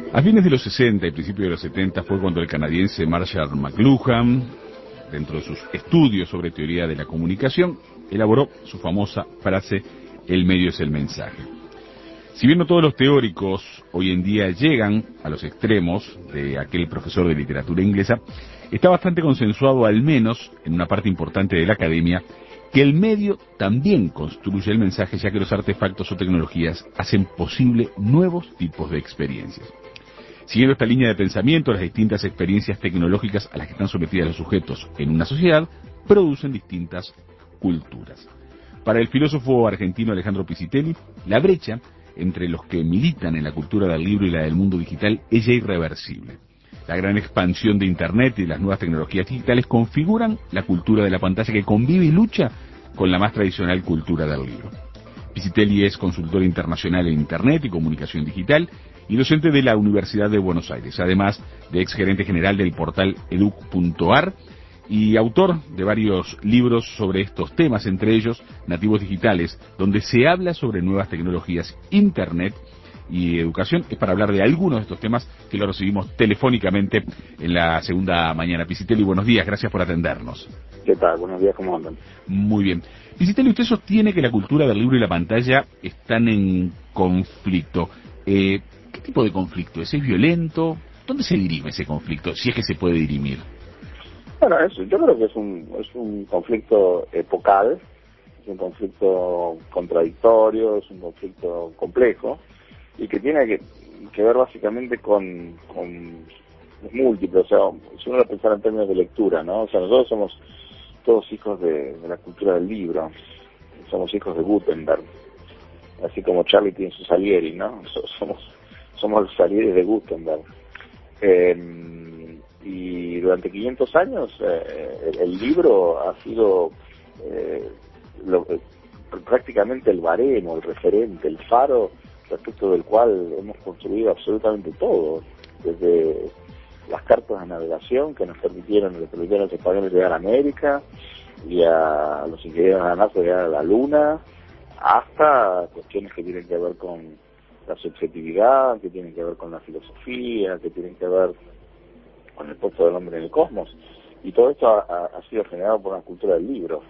A fines de los 60 y principios de los 70 fue cuando el canadiense Marshall McLuhan, dentro de sus estudios sobre teoría de la comunicación, elaboró su famosa frase: el medio es el mensaje. Si bien no todos los teóricos hoy en día llegan a los extremos de aquel profesor de literatura inglesa, está bastante consensuado, al menos en una parte importante de la academia, que el medio también construye el mensaje, ya que los artefactos o tecnologías hacen posible nuevos tipos de experiencias. Siguiendo esta línea de pensamiento, las distintas experiencias tecnológicas a las que están sometidas los sujetos en una sociedad producen distintas culturas. Para el filósofo argentino Alejandro Piscitelli, la brecha entre los que militan en la cultura del libro y la del mundo digital es ya irreversible. La gran expansión de Internet y las nuevas tecnologías digitales configuran la cultura de la pantalla, que convive y lucha con la más tradicional cultura del libro. Piscitelli es consultor internacional en Internet y comunicación digital y docente de la Universidad de Buenos Aires, además de exgerente general del portal educ.ar y autor de varios libros sobre estos temas, entre ellos Nativos Digitales, donde se habla sobre nuevas tecnologías, Internet y educación. Es para hablar de algunos de estos temas que lo recibimos telefónicamente en la segunda mañana. Piscitelli, buenos días, gracias por atendernos. ¿Qué tal? Buenos días, ¿cómo andan? Muy bien. Piscitelli, usted sostiene que la cultura del libro y la pantalla están en conflicto. ¿Qué tipo de conflicto es? ¿Es violento? ¿Dónde se dirime ese conflicto, si es que se puede dirimir? Bueno, yo creo que es un conflicto epocal, es un conflicto contradictorio, es un conflicto complejo y que tiene que ver básicamente con múltiples. O sea, si uno lo pensara en términos de lectura, ¿no? O sea, nosotros somos todos hijos de la cultura del libro, somos hijos de Gutenberg, así como Charlie tiene su Salieri, ¿no? Somos los Salieri de Gutenberg. Y durante 500 años el libro ha sido prácticamente el baremo, el referente, el faro respecto del cual hemos construido absolutamente todo, desde las cartas de navegación que le permitieron a los españoles llegar a América y a los ingenieros de la NASA llegar a la Luna, hasta cuestiones que tienen que ver con la subjetividad, que tienen que ver con la filosofía, que tienen que ver con el puesto del hombre en el cosmos. Y todo esto ha sido generado por una cultura del libro,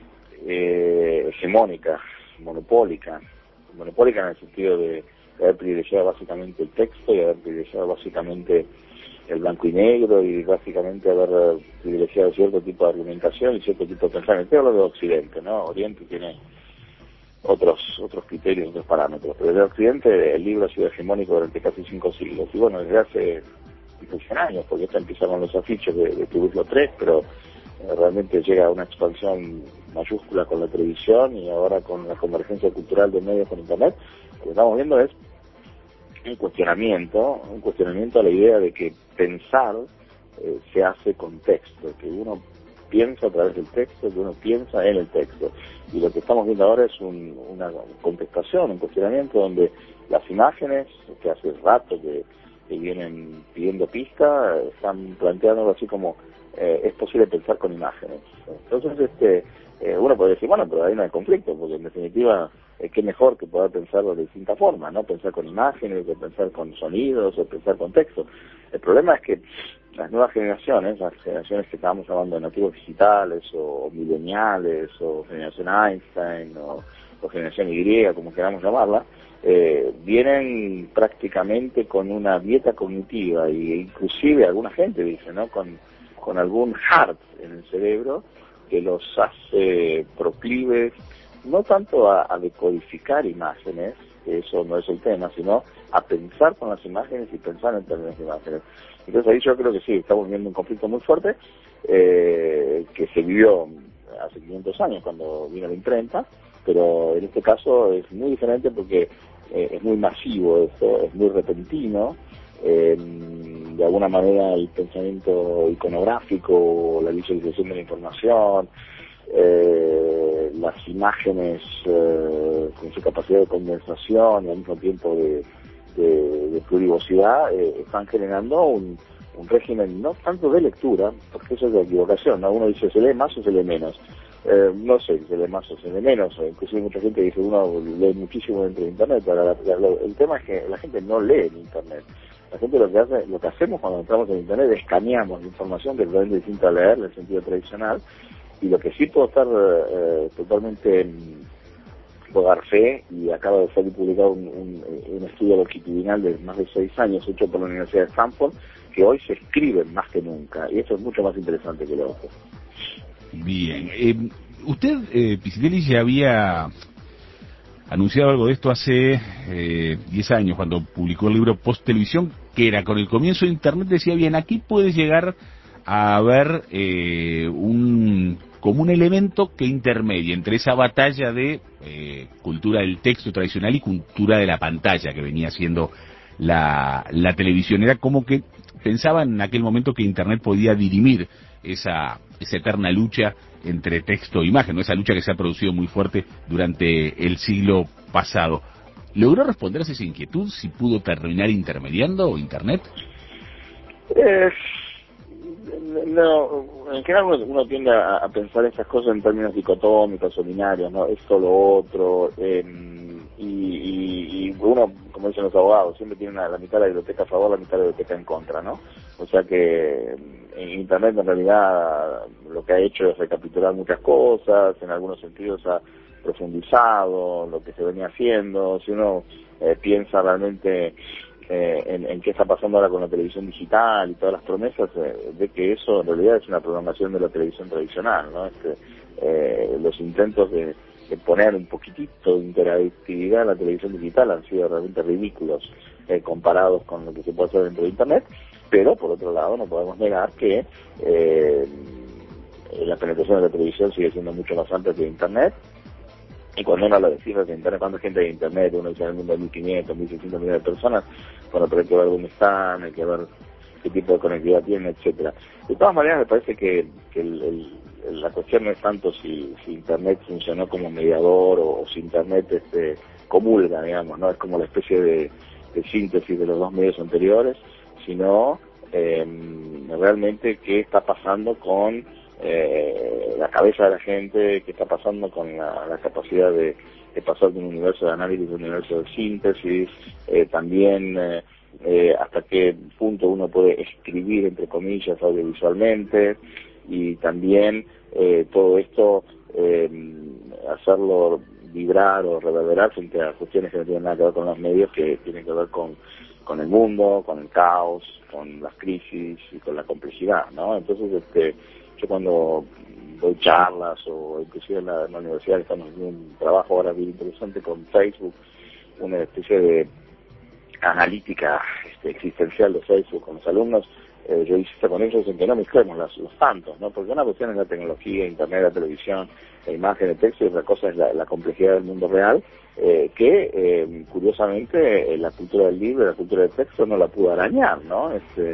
hegemónica, monopólica en el sentido de haber privilegiado básicamente el texto y haber privilegiado básicamente el blanco y negro y básicamente haber privilegiado cierto tipo de argumentación y cierto tipo de pensamiento. Estoy hablando de Occidente, ¿no? Oriente tiene otros criterios, otros parámetros, pero desde Occidente el libro ha sido hegemónico durante casi 5 siglos, y bueno, desde hace 100 años, porque esto empieza con los afiches de Tubislo 3, pero realmente llega a una expansión mayúscula con la televisión y ahora con la convergencia cultural de medios con Internet. Lo que estamos viendo es un cuestionamiento a la idea de que pensar se hace con texto, que uno piensa a través del texto, que uno piensa en el texto. Y lo que estamos viendo ahora es una contestación, un cuestionamiento donde las imágenes, que hace rato que vienen pidiendo pista, están planteando algo así como es posible pensar con imágenes. Entonces uno puede decir, bueno, pero ahí no hay conflicto, porque en definitiva qué mejor que poder pensarlo de distintas formas, ¿no? Pensar con imágenes, o pensar con sonidos, o pensar con texto. El problema es que las nuevas generaciones, las generaciones que estábamos hablando de nativos digitales, o mileniales, o generación Einstein, o generación Y, como queramos llamarla, vienen prácticamente con una dieta cognitiva, e inclusive alguna gente dice, ¿no? Con algún hard en el cerebro que los hace proclives no tanto a decodificar imágenes, que eso no es el tema, sino a pensar con las imágenes y pensar en términos de imágenes. Entonces ahí yo creo que sí, estamos viendo un conflicto muy fuerte que se vivió hace 500 años cuando vino la imprenta, pero en este caso es muy diferente porque es muy masivo esto, es muy repentino. De alguna manera el pensamiento iconográfico, la visualización de la información, las imágenes con su capacidad de condensación y al mismo tiempo de plurivocidad están generando un régimen no tanto de lectura, porque eso es de equivocación, ¿no? Uno dice se lee más o se lee menos. No sé si se lee más o se lee menos, inclusive mucha gente dice uno lee muchísimo dentro de Internet, pero el tema es que la gente no lee en Internet. La gente lo que hacemos cuando entramos en internet es escaneamos la información, que es totalmente distinto a leer en el sentido tradicional, y lo que sí puedo estar totalmente puedo dar fe, y acaba de ser publicado un estudio longitudinal de más de 6 años hecho por la Universidad de Stanford, que hoy se escriben más que nunca, y eso es mucho más interesante que lo otro. Bien. Usted, Piscitelli, ya había anunciado algo de esto hace 10 años, cuando publicó el libro Post Televisión, que era con el comienzo de Internet, decía, bien, aquí puede llegar a haber como un elemento que intermedia entre esa batalla de cultura del texto tradicional y cultura de la pantalla que venía siendo la televisión. Era como que pensaba en aquel momento que Internet podía dirimir esa eterna lucha entre texto e imagen, ¿no? Esa lucha que se ha producido muy fuerte durante el siglo pasado. ¿Logró responderse esa inquietud? ¿Si pudo terminar intermediando Internet? No, en general uno tiende a pensar estas cosas en términos dicotómicos o binarios, ¿no? Esto, lo otro, y uno, como dicen los abogados, siempre tiene la mitad de la biblioteca a favor, la mitad de la biblioteca en contra, ¿no? O sea que en Internet en realidad lo que ha hecho es recapitular muchas cosas, en algunos sentidos ha profundizado lo que se venía haciendo. Si uno piensa realmente en qué está pasando ahora con la televisión digital y todas las promesas, ve que eso en realidad es una programación de la televisión tradicional, ¿no? Los intentos de poner un poquitito de interactividad en la televisión digital han sido realmente ridículos comparados con lo que se puede hacer dentro de Internet, pero por otro lado no podemos negar que la penetración de la televisión sigue siendo mucho más amplia que Internet. Y cuando uno habla de cifras de Internet, cuánta gente de Internet, uno dice en el mundo de 1.500, 1.600 millones de personas, bueno, pero hay que ver dónde están, hay que ver qué tipo de conectividad tienen, etcétera. De todas maneras, me parece que la cuestión no es tanto si Internet funcionó como mediador o si Internet comulga, digamos, ¿no? Es como la especie de síntesis de los dos medios anteriores, sino realmente qué está pasando con la cabeza de la gente, qué está pasando con la capacidad de pasar de un universo de análisis a un universo de síntesis, también hasta qué punto uno puede escribir, entre comillas, audiovisualmente, y también todo esto hacerlo vibrar o reverberar frente a cuestiones que no tienen nada que ver con los medios, que tienen que ver con el mundo, con el caos, con las crisis y con la complejidad, ¿no? Entonces, yo cuando doy charlas o inclusive en la universidad estamos haciendo un trabajo ahora bien interesante con Facebook, una especie de analítica existencial de Facebook con los alumnos. Yo insisto con ellos en que no mezclemos los tantos, ¿no? Porque una cuestión es la tecnología, Internet, la televisión, la imagen, el texto, y otra cosa es la complejidad del mundo real, que curiosamente la cultura del libro, la cultura del texto no la pudo arañar, ¿no?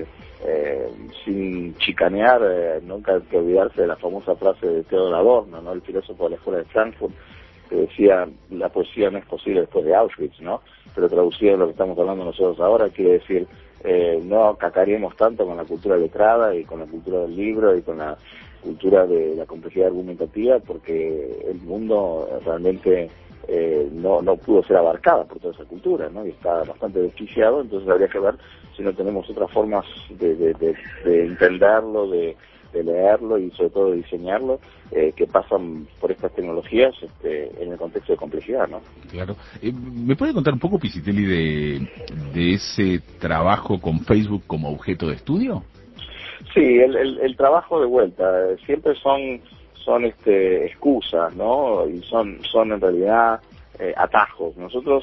Sin chicanear, nunca hay que olvidarse de la famosa frase de Theodor Adorno, ¿no? El filósofo de la escuela de Frankfurt, que decía, la poesía no es posible después de Auschwitz, ¿no? Pero traducido en lo que estamos hablando nosotros ahora, quiere decir, no cacareemos tanto con la cultura letrada y con la cultura del libro y con la cultura de la complejidad argumentativa, porque el mundo realmente no pudo ser abarcada por toda esa cultura, ¿no? Y está bastante desquiciado. Entonces habría que ver si no tenemos otras formas de entenderlo, de leerlo y sobre todo de diseñarlo, que pasan por estas tecnologías en el contexto de complejidad, ¿no? Claro. ¿Me puede contar un poco, Piscitelli, de ese trabajo con Facebook como objeto de estudio? Sí, el trabajo de vuelta siempre son excusas, ¿no? Y son en realidad atajos. Nosotros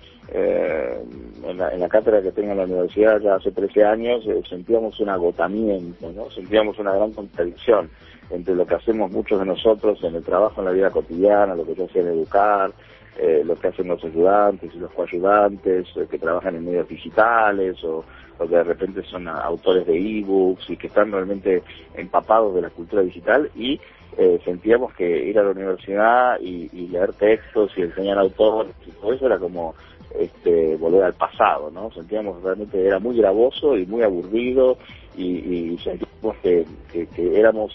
en la cátedra que tengo en la universidad ya hace 13 años sentíamos un agotamiento, ¿no? Sentíamos una gran contradicción entre lo que hacemos muchos de nosotros en el trabajo, en la vida cotidiana, lo que yo hacía en educar, lo que hacen los ayudantes y los coayudantes que trabajan en medios digitales o que de repente son autores de ebooks y que están realmente empapados de la cultura digital, y sentíamos que ir a la universidad y leer textos y enseñar autores y todo eso era como volver al pasado, ¿no? Sentíamos realmente era muy gravoso y muy aburrido y sentíamos que éramos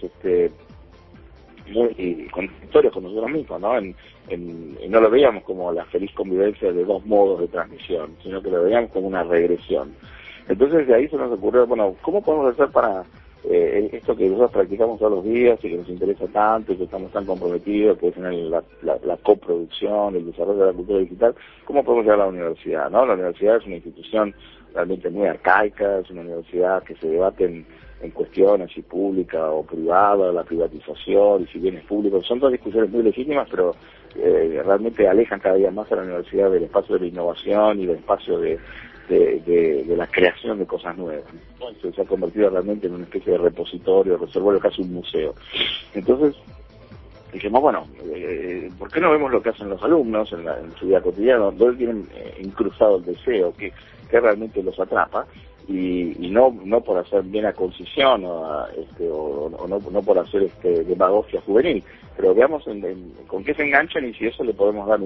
muy contradictorios con nosotros mismos, ¿no? Y no lo veíamos como la feliz convivencia de dos modos de transmisión, sino que lo veíamos como una regresión. Entonces de ahí se nos ocurrió, bueno, ¿cómo podemos hacer para esto que nosotros practicamos todos los días y que nos interesa tanto y que estamos tan comprometidos, que es en la coproducción, el desarrollo de la cultura digital? ¿Cómo podemos llegar a la universidad? ¿No? La universidad es una institución realmente muy arcaica, es una universidad que se debate en cuestiones si pública o privada, la privatización y si bien es público. Son dos discusiones muy legítimas, pero realmente alejan cada día más a la universidad del espacio de la innovación y del espacio de la creación de cosas nuevas, ¿no? Se ha convertido realmente en una especie de repositorio, reservorio, casi un museo. Entonces dijimos, bueno, ¿por qué no vemos lo que hacen los alumnos en su vida cotidiana, donde tienen incrustado el deseo, que realmente los atrapa? Y no por hacer bien a concisión o no por hacer demagogia juvenil, pero veamos con qué se enganchan y si eso le podemos dar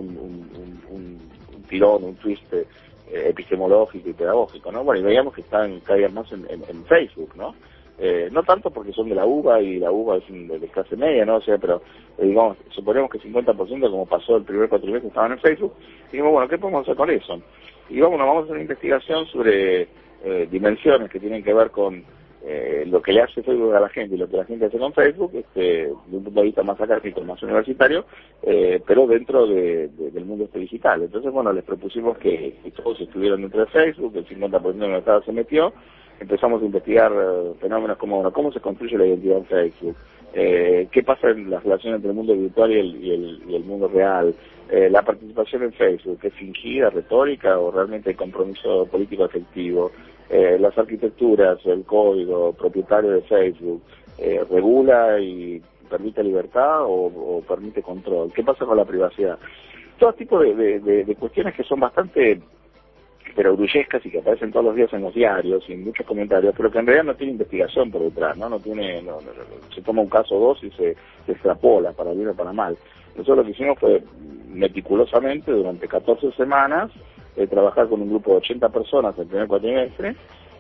un tirón, un twist epistemológico y pedagógico, ¿no? Bueno, y veíamos que están cada día más en Facebook, ¿no? No tanto porque son de la UBA y la UBA es de clase media, ¿no? O sea, pero digamos, suponemos que 50%, como pasó el primer cuatrimestre, estaban en Facebook. Y dijimos, bueno, ¿qué podemos hacer con eso? Y vamos a hacer una investigación sobre dimensiones que tienen que ver con lo que le hace Facebook a la gente y lo que la gente hace con Facebook, de un punto de vista más académico, más universitario, pero dentro del mundo digital. Entonces, bueno, les propusimos que todos estuvieran dentro de Facebook, el 50% del mercado se metió. Empezamos a investigar fenómenos como cómo se construye la identidad en Facebook, qué pasa en las relaciones entre el mundo virtual y el mundo real, la participación en Facebook, ¿es fingida, retórica o realmente hay compromiso político efectivo? Las arquitecturas, el código propietario de Facebook, ¿regula y permite libertad o permite control? ¿Qué pasa con la privacidad? Todo tipo de cuestiones que son bastante perogrullescas y que aparecen todos los días en los diarios y en muchos comentarios, pero que en realidad no tiene investigación por detrás, ¿no? Se toma un caso o dos y se extrapola para bien o para mal. Nosotros lo que hicimos fue meticulosamente durante 14 semanas trabajar con un grupo de 80 personas el primer cuatrimestre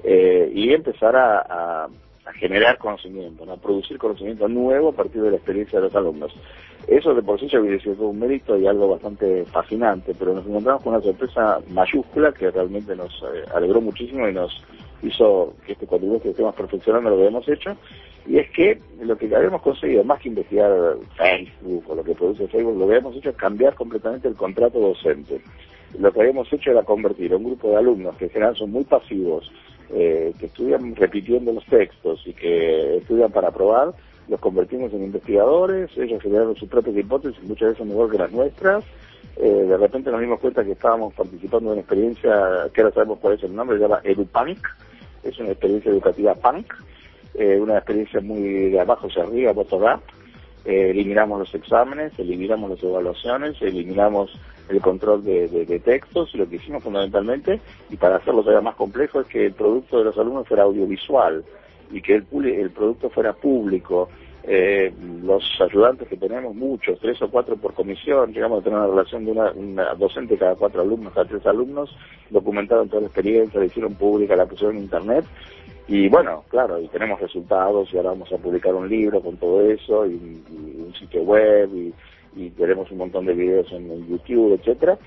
y empezar a generar conocimiento, ¿no? A producir conocimiento nuevo a partir de la experiencia de los alumnos. Eso de por sí ya hubiera sido un mérito y algo bastante fascinante, pero nos encontramos con una sorpresa mayúscula que realmente nos alegró muchísimo y nos hizo que este cuatrimestre estemos perfeccionando lo que hemos hecho, y es que lo que habíamos conseguido, más que investigar Facebook o lo que produce Facebook, lo que habíamos hecho es cambiar completamente el contrato docente. Lo que habíamos hecho era convertir a un grupo de alumnos que en general son muy pasivos, que estudian repitiendo los textos y que estudian para aprobar, los convertimos en investigadores, ellos generaron sus propias hipótesis, muchas veces mejor que las nuestras. De repente nos dimos cuenta que estábamos participando en una experiencia, que ahora sabemos cuál es el nombre, se llama EduPunk, es una experiencia educativa punk, una experiencia muy de abajo hacia arriba, bottom-up. Eliminamos los exámenes, eliminamos las evaluaciones, eliminamos el control de textos, y lo que hicimos fundamentalmente, y para hacerlo todavía más complejo, es que el producto de los alumnos fuera audiovisual y que el producto fuera público. Los ayudantes que tenemos, muchos, 3 o 4 por comisión, llegamos a tener una relación de una docente cada 4 alumnos, cada 3 alumnos, documentaron toda la experiencia, la hicieron pública, la pusieron en internet. Y bueno, claro, y tenemos resultados y ahora vamos a publicar un libro con todo eso y un sitio web y tenemos un montón de videos en YouTube, etcétera.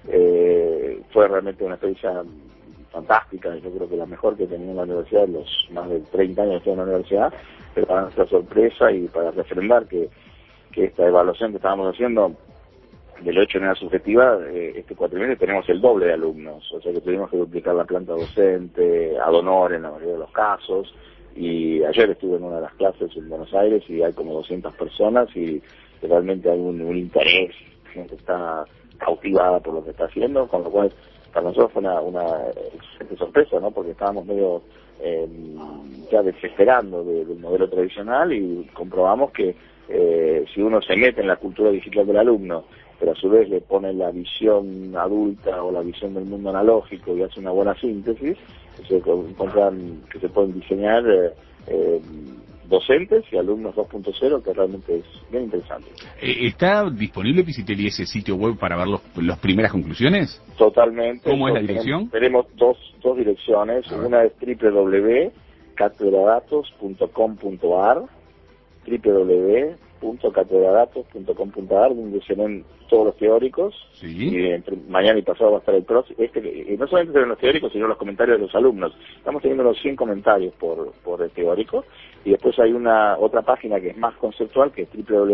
Fue realmente una experiencia fantástica, yo creo que la mejor que he tenido en la universidad en los más de 30 años que estoy en la universidad, pero para nuestra sorpresa y para refrendar que esta evaluación que estábamos haciendo del 8 de manera subjetiva, este cuatrimestre tenemos el doble de alumnos, o sea que tuvimos que duplicar la planta docente ad honor en la mayoría de los casos, y ayer estuve en una de las clases en Buenos Aires y hay como 200 personas y realmente hay un interés, la gente está cautivada por lo que está haciendo, con lo cual para nosotros fue una excelente sorpresa, ¿no? Porque estábamos medio ya desesperando del modelo tradicional y comprobamos que si uno se mete en la cultura digital del alumno, pero a su vez le pone la visión adulta o la visión del mundo analógico y hace una buena síntesis, se encuentran que se pueden diseñar docentes y alumnos 2.0, que realmente es bien interesante. ¿Está disponible, Pisitelli, ese sitio web para ver las primeras conclusiones? Totalmente. ¿Cómo es la dirección? Tenemos dos direcciones. Una es www.catedradatos.com.ar, www.catedradatos.com.ar, donde se ven todos los teóricos. Sí. Y entre mañana y pasado va a estar el próximo. No solamente se ven los teóricos, sino los comentarios de los alumnos. Estamos teniendo unos 100 comentarios por el teórico. Y después hay otra página que es más conceptual, que es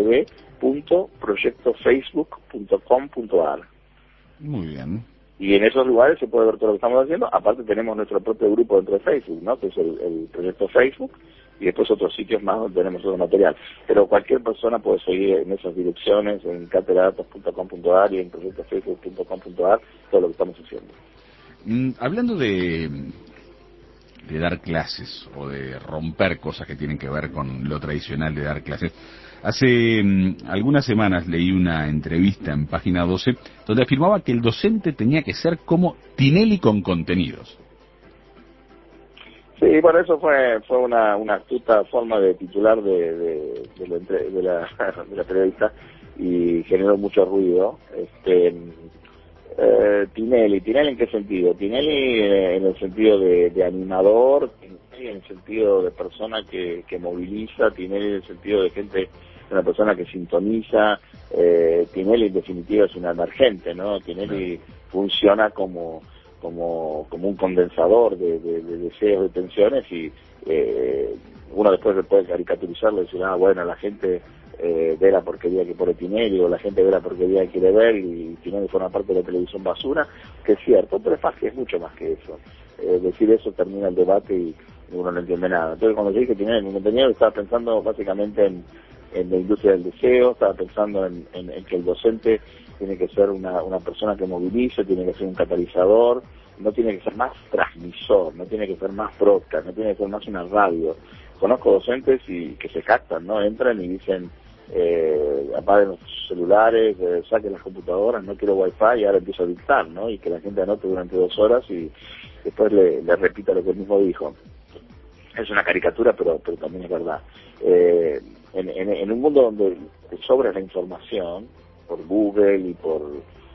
www.proyectofacebook.com.ar. Muy bien. Y en esos lugares se puede ver todo lo que estamos haciendo. Aparte tenemos nuestro propio grupo dentro de Facebook, ¿no? Que es el proyecto Facebook, y después otros sitios más donde tenemos otro material. Pero cualquier persona puede seguir en esas direcciones, en catedradatos.com.ar y en proyectofacebook.com.ar, todo lo que estamos haciendo. Hablando de dar clases o de romper cosas que tienen que ver con lo tradicional de dar clases, hace algunas semanas leí una entrevista en Página 12 donde afirmaba que el docente tenía que ser como Tinelli con contenidos. Sí, bueno, eso fue una astuta forma de titular de la periodista, y generó mucho ruido. Tinelli ¿en qué sentido? Tinelli en el sentido de animador, Tinelli en el sentido de persona que moviliza, Tinelli en el sentido de gente, una persona que sintoniza, Tinelli en definitiva es un emergente, ¿no? Tinelli funciona como un condensador de deseos, de tensiones, y uno después puede caricaturizarlo y decir, bueno, la gente ve la porquería que pone Tinelli, o la gente ve la porquería que quiere ver, y Tinelli forma parte de la televisión basura, que es cierto, pero es mucho más que eso. Decir eso termina el debate y uno no entiende nada. Entonces, cuando yo dije Tinelli en un contenido, estaba pensando básicamente en la industria del deseo, estaba pensando en que el docente tiene que ser una persona que movilice, tiene que ser un catalizador, no tiene que ser más transmisor, no tiene que ser más broadcast, no tiene que ser más una radio. Conozco docentes que se jactan, ¿no? Entran y dicen, apaguen los celulares, saquen las computadoras, no quiero wifi, y ahora empiezo a dictar, ¿no? Y que la gente anote durante 2 horas y después le repita lo que él mismo dijo. Es una caricatura, pero también es verdad. En un mundo donde sobra la información por Google y por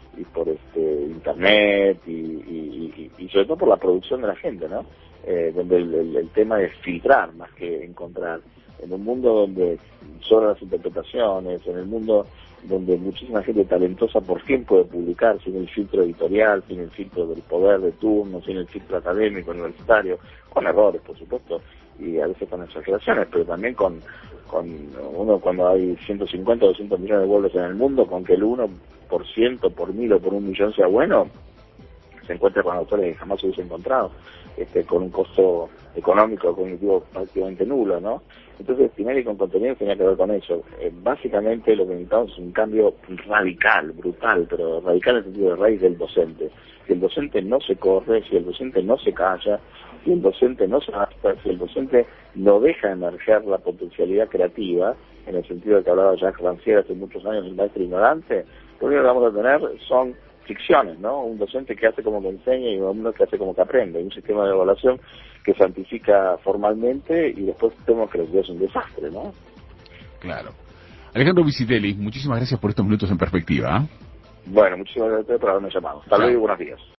internet y sobre todo por la producción de la gente, ¿no? Donde el tema es filtrar más que encontrar. En un mundo donde sobran las interpretaciones, en el mundo donde muchísima gente talentosa por fin puede publicar sin el filtro editorial, sin el filtro del poder de turno, sin el filtro académico, universitario, con errores, por supuesto, y a veces con exageraciones, pero también con uno, cuando hay 150 o 200 millones de pueblos en el mundo, con que el 1% por 1000 o por 1.000.000 sea bueno, se encuentra con autores que jamás se hubiese encontrado, con un costo económico, cognitivo prácticamente nulo, ¿no? Entonces, Tinelli con contenido tenía que ver con eso. Básicamente lo que necesitamos es un cambio radical, brutal, pero radical en el sentido de raíz del docente. Si el docente no se corre, si el docente no se calla, si el docente no se adapta, si el docente no deja emerger la potencialidad creativa, en el sentido de que hablaba Jacques Rancière hace muchos años, el maestro ignorante, lo único que vamos a tener son ficciones, ¿no? Un docente que hace como que enseña y uno que hace como que aprende. Hay un sistema de evaluación que santifica formalmente y después tenemos que es un desastre, ¿no? Claro. Alejandro Visitelli, muchísimas gracias por estos minutos en perspectiva. Bueno, muchísimas gracias por haberme llamado. Hasta luego y buenos días.